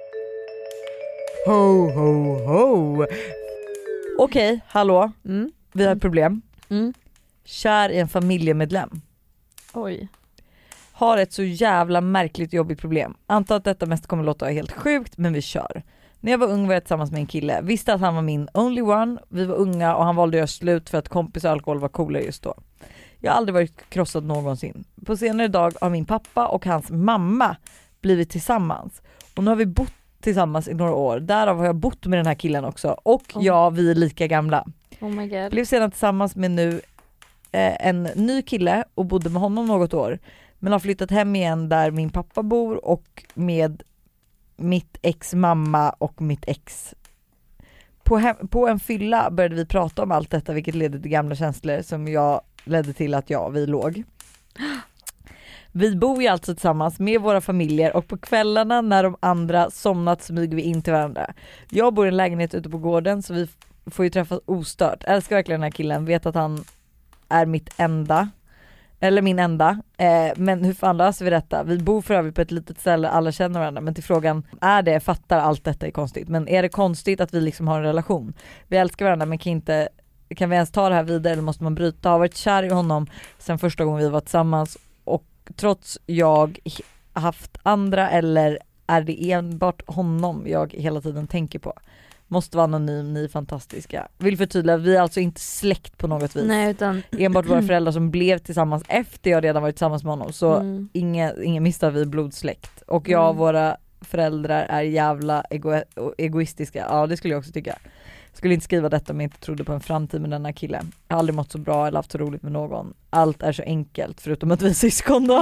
Ho ho ho. Okej, hallå. Mm. Vi har ett problem. Mm. Kär i en familjemedlem. Oj. Har ett så jävla märkligt jobbigt problem. Antar att detta mest kommer låta helt sjukt, men vi kör. När jag var ung var jag tillsammans med en kille. Visste att han var min only one. Vi var unga och han valde att göra slut för att kompis och alkohol var coolare just då. Jag har aldrig varit krossad någonsin. På senare dag har min pappa och hans mamma blivit tillsammans. Och nu har vi bott tillsammans i några år. Därav har jag bott med den här killen också. Och Oh. ja, vi är lika gamla. Oh my god. Blev sedan tillsammans med nu eh, en ny kille och bodde med honom något år. Men har flyttat hem igen där min pappa bor och med mitt ex mamma och mitt ex. På, hem, på en fylla började vi prata om allt detta, vilket ledde till gamla känslor som jag ledde till att ja, vi låg. Vi bor ju alltså tillsammans med våra familjer och på kvällarna när de andra somnat smyger vi in till varandra. Jag bor i en lägenhet ute på gården så vi f- får ju träffas ostört. Älskar verkligen den här killen, vet att han är mitt enda. Eller min enda. Eh, men hur fan löser vi detta? Vi bor för övrigt på ett litet ställe, alla känner varandra. Men till frågan, är det, fattar allt detta är konstigt. Men är det konstigt att vi liksom har en relation? Vi älskar varandra men kan inte, kan vi ens ta det här vidare eller måste man bryta? Jag har varit kär i honom sen första gången vi var tillsammans. Och trots jag haft andra, eller är det enbart honom jag hela tiden tänker på? Måste vara anonym, ni är fantastiska. Vill förtydliga, vi är alltså inte släkt på något vis. Nej, utan enbart våra föräldrar som blev tillsammans efter jag redan varit tillsammans med honom. Så mm. ingen, ingen misstag, vi är blodsläkt. Och jag och Mm. våra föräldrar är jävla ego- egoistiska. Ja, det skulle jag också tycka. Skulle inte skriva detta om jag inte trodde på en framtid med denna kille. Jag har aldrig mått så bra eller haft så roligt med någon. Allt är så enkelt förutom att vi är syskon då.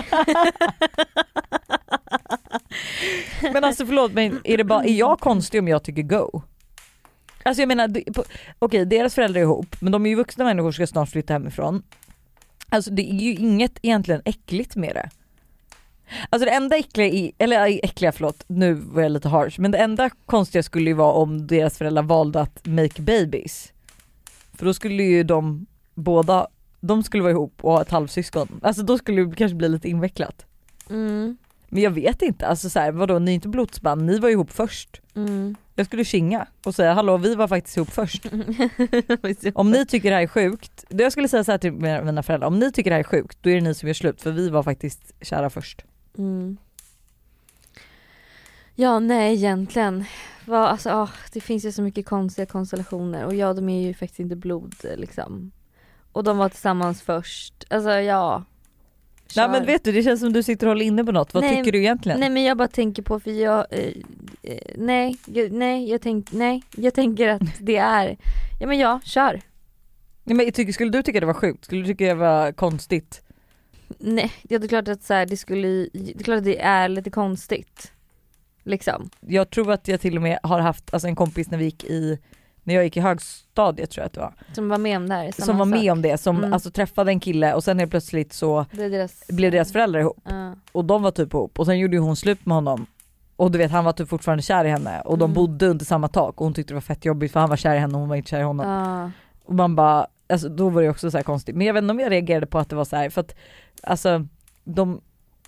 Men alltså förlåt, men är, det bara, är jag konstig om jag tycker go? Alltså jag menar, okej okay, deras föräldrar är ihop, men de är ju vuxna människor, ska snart flytta hemifrån. Alltså det är ju inget egentligen äckligt med det. Alltså det enda äckliga, i, eller äckliga förlåt, nu var jag lite harsh, men det enda konstiga skulle ju vara om deras föräldrar valde att make babies. För då skulle ju de båda, de skulle vara ihop och ha ett halvsyskon. Alltså då skulle det kanske bli lite invecklat. Mm. Men jag vet inte, alltså så här, vadå, ni är inte blodsband, ni var ihop först. Mm. Jag skulle kinga och säga, hallå, vi var faktiskt ihop först. Om ni tycker det här är sjukt, då jag skulle säga så här till mina föräldrar, om ni tycker det här är sjukt, då är det ni som gör slut, för vi var faktiskt kära först. Mm. Ja, nej egentligen. Va, alltså, åh, det finns ju så mycket konstiga konstellationer, och ja, de är ju faktiskt inte blod liksom. Och de var tillsammans först. Alltså ja. Nej men vet du, det känns som du sitter och håller inne på något. Vad nej, tycker du egentligen? Nej men jag bara tänker på, för jag eh, eh, nej, jag, nej, jag tänk, nej, jag tänker att det är, ja men ja, kör. Nej, men tycker, skulle du tycka det var sjukt? Skulle du tycka det var konstigt? Nej, det är klart att så här, det skulle, det är klart att det är lite konstigt. Liksom. Jag tror att jag till och med har haft alltså, en kompis när vi gick i när jag gick i högstadiet, tror jag att det var. Som var med om det här. Som var med sak. om det, som Mm. alltså träffade en kille och sen helt plötsligt så Det är deras, blev deras föräldrar ihop. uh. Och de var typ ihop och sen gjorde ju hon slut med honom. Och du vet, han var typ fortfarande kär i henne och de Mm. bodde under samma tak och hon tyckte det var fett jobbigt för han var kär i henne och hon var inte kär i honom. Uh. Och man bara, alltså då var det också så här konstigt. Men jag vet inte om jag reagerade på att det var så här, för att alltså de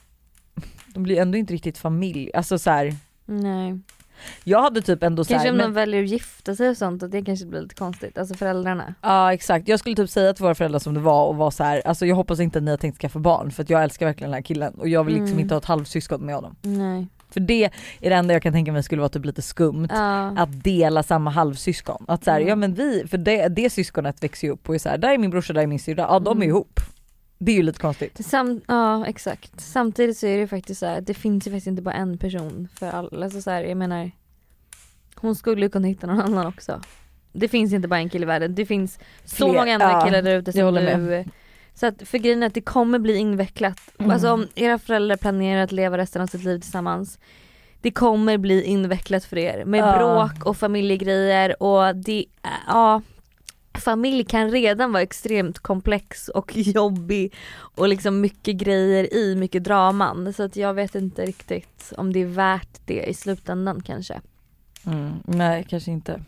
de blir ändå inte riktigt familj, alltså så här. Nej. Jag hade typ ändå så här, Kanske om men, de väljer att gifta sig och sånt, att det kanske blir lite konstigt, alltså föräldrarna. ja exakt, jag skulle typ säga till våra föräldrar som det var och var så här, alltså jag hoppas inte att ni har tänkt skaffa barn för att jag älskar verkligen den här killen och jag vill liksom Mm. inte ha ett halvsyskon med honom. Nej. För det är det enda jag kan tänka mig skulle vara typ lite skumt. Ja. Att dela samma halvsyskon. Att så här, Mm. ja men vi, för det, det syskonet växer ju upp och är så här, där är min brorsa, där är min syrra. Ja de är Mm. ihop. Det är ju lite konstigt. Sam- ja exakt. Samtidigt så är det ju faktiskt så här, det finns ju faktiskt inte bara en person för alla. Alltså så här, jag menar, hon skulle ju kunna hitta någon annan också. Det finns inte bara en kille i världen. Det finns så Fler, många andra ja, killar där ute jag som håller du. Så att för grejen är att det kommer bli invecklat. Mm. Alltså om era föräldrar planerar att leva resten av sitt liv tillsammans, det kommer bli invecklat för er. Med Ja. bråk och familjegrejer och det, ja. Familj kan redan vara extremt komplex och jobbig och liksom mycket grejer i, mycket draman. Så att jag vet inte riktigt om det är värt det i slutändan kanske. Mm. Nej kanske inte.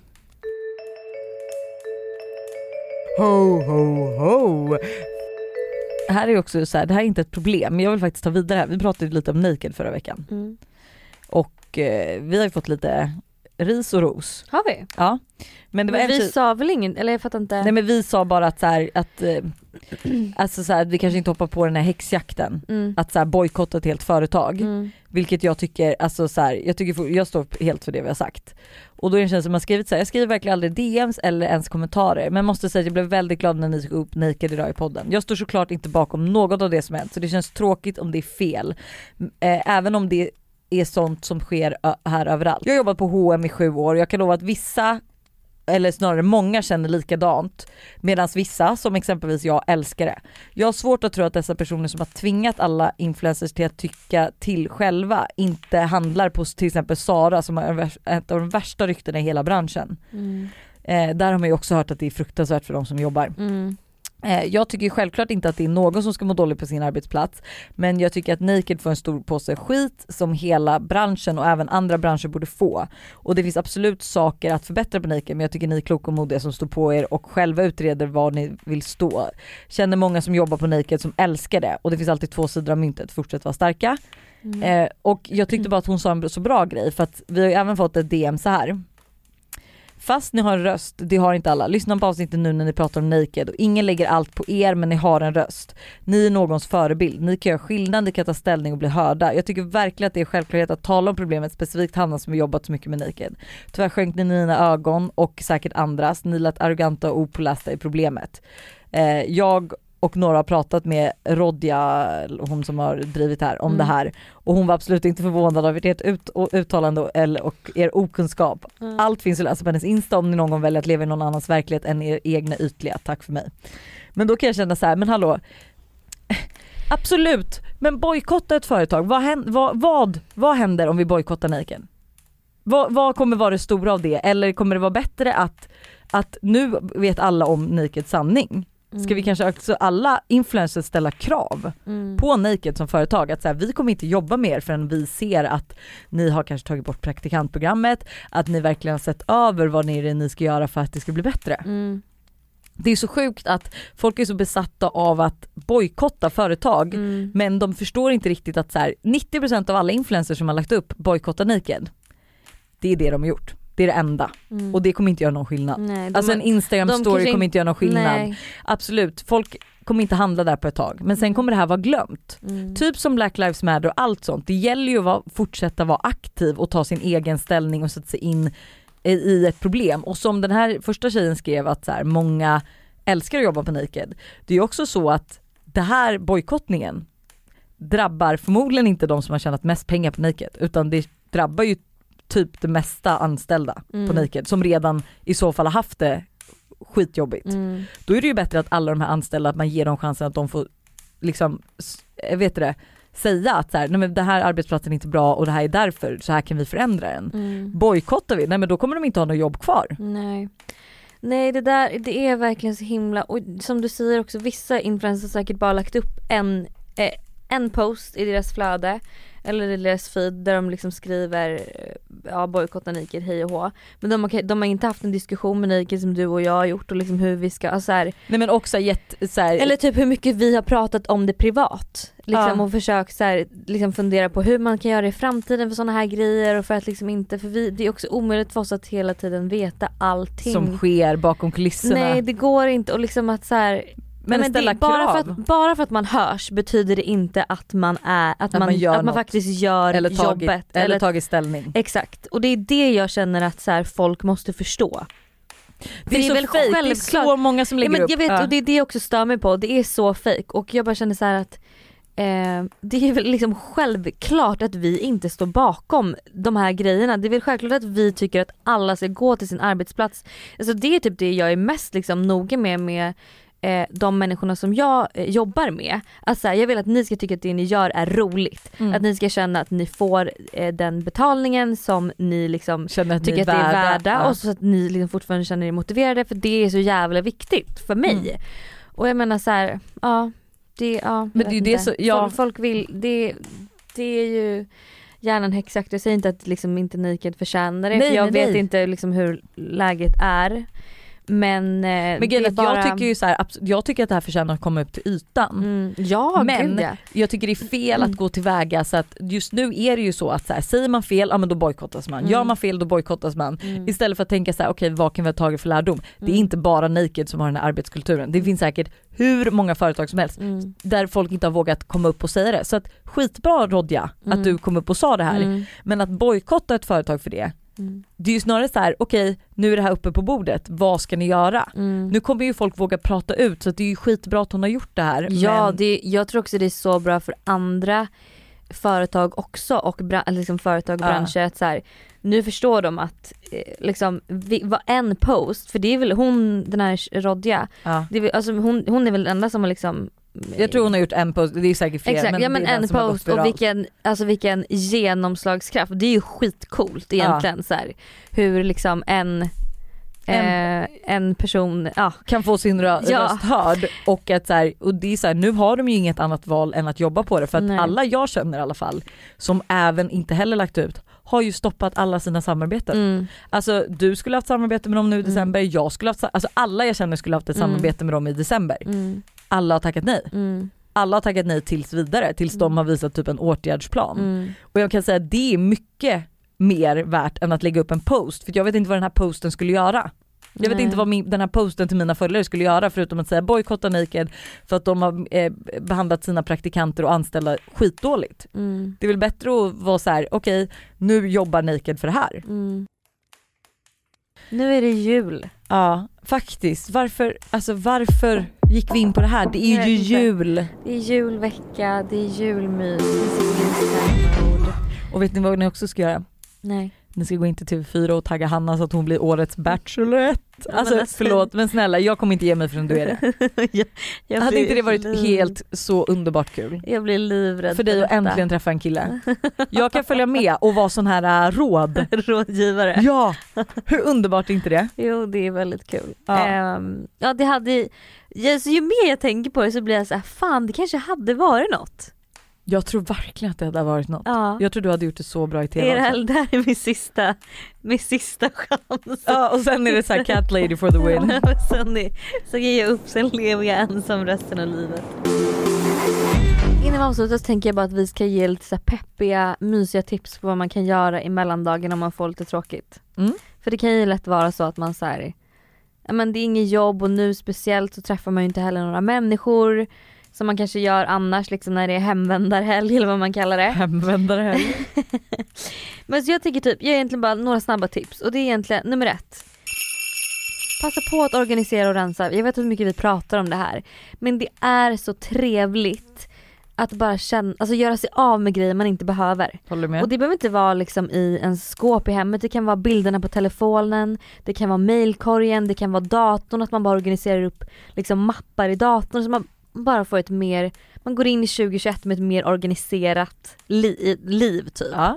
Ho ho ho. Här är också så här, det här är inte ett problem men jag vill faktiskt ta vidare här. Vi pratade lite om Naked förra veckan. Mm. Och eh, vi har ju fått lite ris och ros. Har vi? Ja. Men det var Men en vi tjej- sa väl ingen, eller jag fattar inte. Nej men vi sa bara att så här, att eh, alltså så här, vi kanske inte hoppar på den här häxjakten. Mm. Att så här bojkotta ett helt företag. Mm. Vilket jag tycker, alltså så här, jag tycker jag står helt för det vi har sagt. Och då är det en tjej som har skrivit så här, jag skriver verkligen aldrig D Ms eller ens kommentarer. Men måste säga att jag blev väldigt glad när ni tog upp Naked idag i podden. Jag står såklart inte bakom något av det som hänt. Så det känns tråkigt om det är fel. Eh, även om det är sånt som sker ö- här överallt. Jag har jobbat på H och M i sju år och jag kan lova att vissa, eller snarare många, känner likadant, medan vissa, som exempelvis jag, älskar det. Jag har svårt att tro att dessa personer som har tvingat alla influencers till att tycka till själva inte handlar på till exempel Sara som har ett av de värsta ryktena i hela branschen. Mm. Eh, där har man ju också hört att det är fruktansvärt för de som jobbar. Mm. Eh, jag tycker ju självklart inte att det är någon som ska må dåligt på sin arbetsplats, men jag tycker att Naked får en stor påse skit som hela branschen och även andra branscher borde få. Och det finns absolut saker att förbättra på Naked, men jag tycker ni är kloka och modiga som står på er och själva utreder var ni vill stå. Känner många som jobbar på Naked som älskar det, och det finns alltid två sidor av myntet. Fortsätt vara starka. Mm. Eh, och jag tyckte bara att hon sa en så bra grej, för att vi har ju även fått ett D M så här. Fast ni har en röst, det har inte alla. Lyssna på avsnittet nu när ni pratar om Naked, och ingen lägger allt på er, men ni har en röst. Ni är någons förebild. Ni kan göra skillnad, ni kan ta ställning och bli hörda. Jag tycker verkligen att det är självklart att tala om problemet, specifikt Hanna som har jobbat så mycket med Naked. Tyvärr sjönk ni mina ögon och säkert andras. Ni lät arroganta och opålästa i problemet. Eh, jag och några har pratat med Rodja, hon som har drivit här, om mm. det här. Och hon var absolut inte förvånad av ert ut- uttalande eller, och er okunskap. Mm. Allt finns att läsa på hennes Insta om ni någon gång väljer att leva i någon annans verklighet än er egna ytliga. Tack för mig. Men då kan jag känna så här, men hallå. Absolut, men bojkotta ett företag. Vad, händer, vad, vad, vad händer om vi bojkottar Naked? Vad, vad kommer vara det stora av det? Eller kommer det vara bättre att, att nu vet alla om Nakeds sanning? Ska vi kanske också alla influencers ställa krav mm. på Naked som företag att så här, vi kommer inte jobba mer förrän vi ser att ni har kanske tagit bort praktikantprogrammet, att ni verkligen har sett över vad ni, är det ni ska göra för att det ska bli bättre. Mm. Det är så sjukt att folk är så besatta av att bojkotta företag mm. men de förstår inte riktigt att så här, nittio procent av alla influencers som har lagt upp bojkotta Naked. Det är det de har gjort. Det är det enda. Mm. Och det kommer inte göra någon skillnad. Nej, alltså en Instagram-story kommer inte göra någon skillnad. Nej. Absolut. Folk kommer inte handla där på ett tag. Men sen kommer det här vara glömt. Mm. Typ som Black Lives Matter och allt sånt. Det gäller ju att vara, fortsätta vara aktiv och ta sin egen ställning och sätta sig in i, i ett problem. Och som den här första tjejen skrev att så här, många älskar att jobba på Naked. Det är ju också så att det här bojkottningen drabbar förmodligen inte de som har tjänat mest pengar på Naked. Utan det drabbar ju typ det mesta anställda mm. på Naked som redan i så fall har haft det skitjobbigt. Mm. Då är det ju bättre att alla de här anställda, att man ger dem chansen att de får liksom, vet du det, säga att så här, nej men det här arbetsplatsen är inte bra och det här är därför, så här kan vi förändra den. Mm. Bojkottar vi, nej men då kommer de inte ha något jobb kvar. Nej. Nej, det där, det är verkligen så himla, och som du säger också, vissa influencers har säkert bara lagt upp en, eh, en post i deras flöde eller i deras feed där de liksom skriver ja, bojkotta Naked, hej och hå. Men de har, de har inte haft en diskussion med Naked som du och jag har gjort och liksom hur vi ska, alltså här, nej men också gett, så här, eller typ hur mycket vi har pratat om det privat liksom, ja. Och försökt så här, liksom fundera på hur man kan göra i framtiden för såna här grejer, och för att liksom inte, för vi, det är också omöjligt för oss att hela tiden veta allting som sker bakom kulisserna. Nej, det går inte, och liksom att så här, men, men det, bara, för att, bara för att man hörs betyder det inte att man är att, att man, man, gör att man faktiskt gör eller tagit, jobbet eller, eller tagit ställning. Exakt. Och det är det jag känner att så här, folk måste förstå. Det är, det är så väl fake. Det är så många som lägger ja, men upp. Jag vet, ja. Och det är det jag också stör mig på. Det är så fake. Och jag bara känner så här att eh, det är väl liksom självklart att vi inte står bakom de här grejerna. Det är väl självklart att vi tycker att alla ska gå till sin arbetsplats. Alltså det är typ det jag är mest liksom noga med med Eh, de människorna som jag eh, jobbar med. Alltså, jag vill att ni ska tycka att det ni gör är roligt. Mm. Att ni ska känna att ni får eh, den betalningen som ni liksom känner att tycker ni att det är värda. Ja. Och så att ni liksom fortfarande känner er motiverade, för det är så jävla viktigt för mig. Mm. Och jag menar så här, ja, det, ja men det är det så, ja. folk, folk vill, det, det är ju hjärnan exakt. Jag säger inte att liksom inte Naked förtjänar det, nej, för jag nej, vet nej. inte liksom hur läget är. Men, men det är bara... jag tycker ju så här, jag tycker att det här förtjänar att komma upp till ytan. Mm. Ja, men gud, ja. Jag tycker det är fel mm. att gå tillväga så att just nu är det ju så att så här, säger man fel, ja men då bojkottas man. Mm. Gör man fel, då bojkottas man. Mm. Istället för att tänka så här, okej, okay, vad kan vi ha tagit för lärdom? Mm. Det är inte bara Naked som har den här arbetskulturen. Det finns säkert hur många företag som helst mm. där folk inte har vågat komma upp och säga det. Så att skitbra Rodja mm. att du kom upp och sa det här. Mm. Men att bojkotta ett företag för det, mm. det är ju snarare så här, okej, okay, nu är det här uppe på bordet, vad ska ni göra? Mm. Nu kommer ju folk våga prata ut, så det är ju skitbra att hon har gjort det här. Ja, men... det, jag tror också det är så bra för andra företag också, och bra, liksom företag och branscher, ja. Att så här, nu förstår de att eh, liksom, vi, vad en post, för det är väl hon, den här Rodja, ja. det är väl, alltså, hon, hon är väl den enda som har liksom, jag tror hon har gjort en post, det är säkert fler. Exakt, men ja, men en post och vilken, alltså vilken genomslagskraft. Det är ju skitcoolt egentligen, ja. Så här, hur liksom en eh, en person ja. kan få sin rö- Ja. röst hörd och att så här, och det är så här, nu har de ju inget annat val än att jobba på det för att Nej. alla jag känner i alla fall som även inte heller lagt ut har ju stoppat alla sina samarbeten. Mm. Alltså du skulle haft samarbete med dem nu i december, Mm. jag skulle haft, alltså alla jag känner skulle haft ett Mm. samarbete med dem i december. Mm. Alla har tackat nej. Mm. Alla har tackat nej tills vidare, tills Mm. de har visat typ en åtgärdsplan. Mm. Och jag kan säga att det är mycket mer värt än att lägga upp en post, för jag vet inte vad den här posten skulle göra. Jag vet Nej. inte vad min, den här posten till mina följare skulle göra förutom att säga bojkotta Naked för att de har eh, behandlat sina praktikanter och anställda skitdåligt. Mm. Det är väl bättre att vara så här: okej, okay, nu jobbar Naked för det här. Mm. Nu är det jul. Ja, faktiskt. Varför, alltså varför gick vi in på det här? Det är Jag ju vet inte. jul. Det är julvecka, det är julmys, det är julstämord. Och vet ni vad ni också ska göra? Nej. Ni ska gå in till T V fyra och tagga Hanna så att hon blir årets Bachelorette. Alltså, men alltså- förlåt, men snälla, jag kommer inte ge mig förrän du är det. jag, jag Hade blir inte det varit liv- helt så underbart kul? Jag blir livrädd För dig att detta. äntligen träffa en kille. Jag kan följa med och vara sån här äh, råd. Rådgivare. Ja, hur underbart är inte det? Jo, det är väldigt kul. Ja. Ehm, ja, det hade ja, så ju mer jag tänker på det så blir jag så här, fan det kanske hade varit något. Jag tror verkligen att det hade varit något. Ja. Jag tror du hade gjort det så bra i Det tv är det, också. här, det här är min sista, min sista chans. Ja, och sen är det så här cat lady for the win. Och sen, är, så ger jag upp, sen lever jag ensam resten av livet. Innan vi avslutar så tänker jag bara att vi ska ge lite så här peppiga, mysiga tips på vad man kan göra i mellandagen om man får lite tråkigt. Mm. För det kan ju lätt vara så att man så här, ja men det är inget jobb och nu speciellt så träffar man ju inte heller några människor som man kanske gör annars liksom när det är hemvändarhelg eller vad man kallar det. Hemvändare här. Men så jag tänker typ, jag har egentligen bara några snabba tips och det är egentligen nummer ett. Passa på att organisera och rensa. Jag vet hur mycket vi pratar om det här. Men det är så trevligt att bara känna, alltså göra sig av med grejer man inte behöver. Håller du med? Och det behöver inte vara liksom i en skåp i hemmet. Det kan vara bilderna på telefonen. Det kan vara mailkorgen. Det kan vara datorn. Att man bara organiserar upp liksom mappar i datorn. Så man bara får ett mer, man går in i tjugo tjugoett med ett mer organiserat li- liv typ. Ja.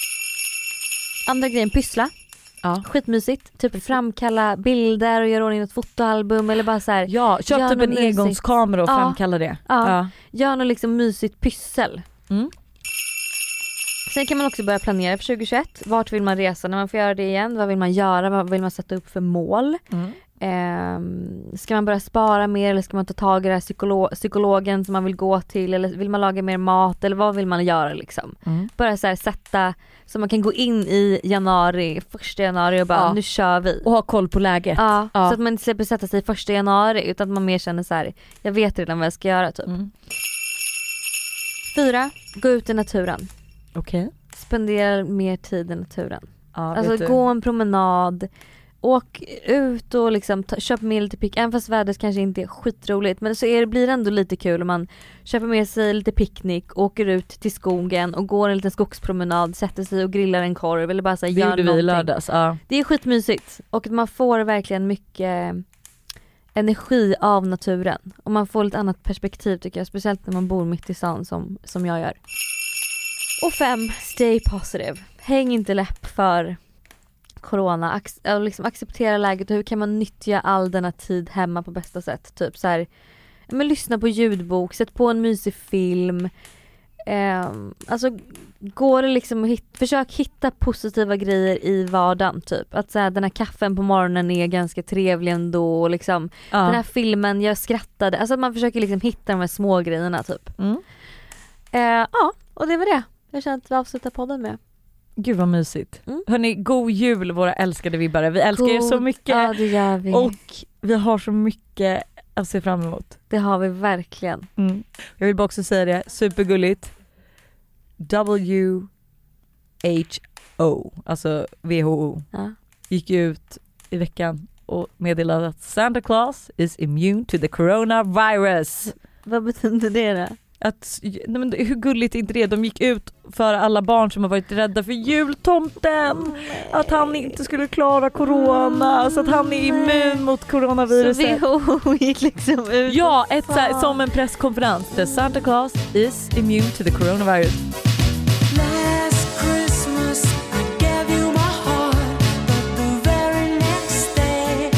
Andra grejen, pyssla. Ja. Skitmysigt. Typ framkalla bilder och göra ordning ett fotoalbum eller bara så här. Ja, köp Gör typ något en mysigt. engångskamera och Ja. framkalla det. Ja. Ja. Gör något liksom mysigt pyssel. Mm. Sen kan man också börja planera för tjugo tjugoett. Vart vill man resa när man får göra det igen? Vad vill man göra? Vad vill man sätta upp för mål? Mm. Eh, ska man börja spara mer eller ska man ta tag i det här psykolo- psykologen som man vill gå till? Eller vill man laga mer mat? Eller vad vill man göra liksom? Mm. Bara så här sätta, så man kan gå in i januari, första januari och bara Ja. nu kör vi. Och ha koll på läget. Ja, Ja. så att man inte släpper sätta sig första januari utan att man mer känner så här, jag vet redan vad jag ska göra typ. Mm. Fyra, gå ut i naturen. Okej. Spendera mer tid i naturen. Ja, Alltså vet du. gå en promenad, åk ut och liksom ta, köp med lite pick. Även fast vädret kanske inte är skitroligt, men så är det, blir det ändå lite kul om man köper med sig lite picknick, åker ut till skogen och går en liten skogspromenad, sätter sig och grillar en korv eller bara så här, Det gör gjorde vi i någonting. lördags. Ja. Det är skitmysigt och man får verkligen mycket energi av naturen och man får ett annat perspektiv tycker jag, speciellt när man bor mitt i stan som, som jag gör. Och fem, stay positive. Häng inte läpp för corona. Ac- liksom acceptera läget och hur kan man nyttja all denna tid hemma på bästa sätt. Typ så här, men lyssna på ljudbok, sätt på en mysig film. Eh, alltså går det liksom att hit, försök hitta positiva grejer i vardagen typ. Att så här, den här kaffen på morgonen är ganska trevlig ändå och liksom Ja. den här filmen, jag skrattade. Alltså att man försöker liksom hitta de här små grejerna typ. Mm. Eh, ja, och det var det. Jag känner att vi avslutar podden med. Gud vad mysigt. Mm. Hörni, god jul våra älskade vibbare. Vi älskar er så God- mycket. Ja, det gör vi. Och vi har så mycket att se fram emot. Det har vi verkligen. Mm. Jag vill bara också säga det, supergulligt. W H O, alltså W H O, Ja. gick gick ut i veckan och meddelade att Santa Claus is immune to the coronavirus. Vad betyder det då? Att, nej men hur gulligt är inte det? De gick ut för alla barn som har varit rädda för jultomten. Att han inte skulle klara corona. Så att han är immun mot Så coronaviruset. W H O gick liksom ut. Ja, ett, så här, som en presskonferens. The Santa Claus is immune to the coronavirus. Last Christmas I gave you my heart, but the very next day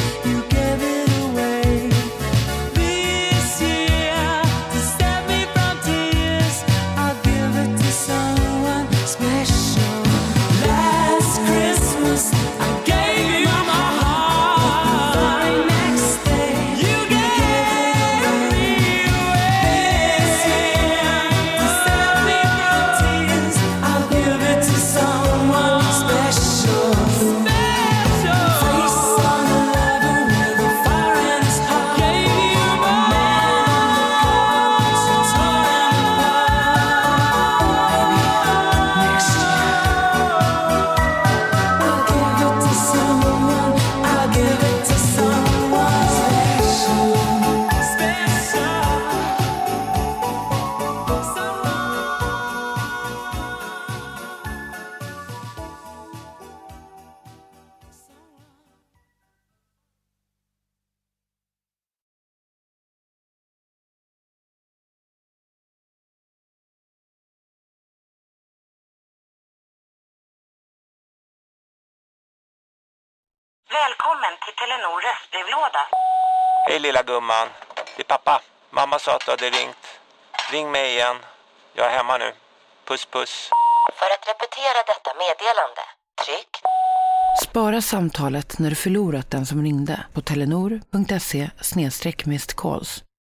Välkommen till Telenor röstbrevlåda. Hej lilla gumman, det är pappa. Mamma sa att du hade ringt. Ring mig igen. Jag är hemma nu. Puss puss. För att repetera detta meddelande, tryck. Spara samtalet när du förlorat den som ringde på telenor punkt se slash missed calls.